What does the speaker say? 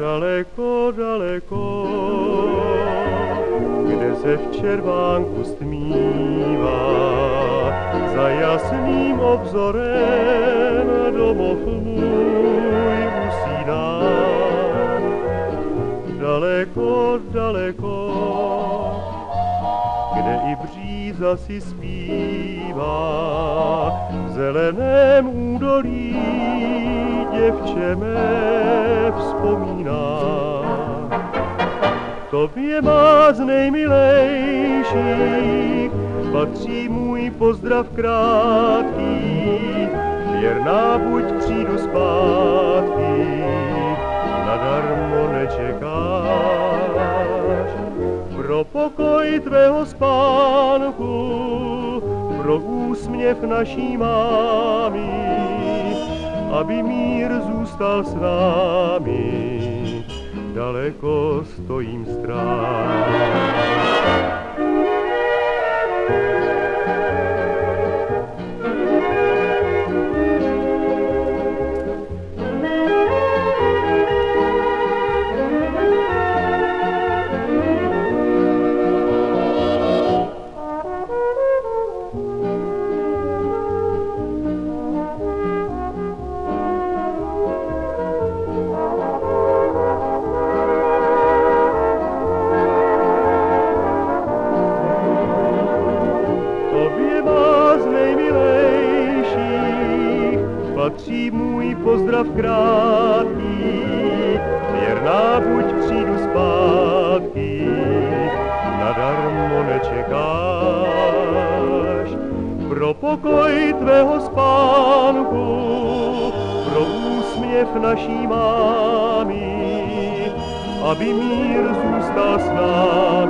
Daleko, daleko, kde se v červánku stmívá, za jasným obzorem domov můj usíná. Daleko, daleko, kde i bříza si zpívá, v zeleném údolí děvče mé vzpomíná. Tobě má z nejmilejších patří můj pozdrav krátký, věrná buď přijdu zpátky, nadarmo nečekáš. Pro pokoj tvého spánku, pro úsměv naší mámy, aby mír zůstal s námi, daleko stojím strán. Patří můj pozdrav krátký, věrná buď přijdu zpátky, nadarmo nečekáš. Pro pokoj tvého spánku, pro úsměv naší mámy, aby mír zůstal s námi.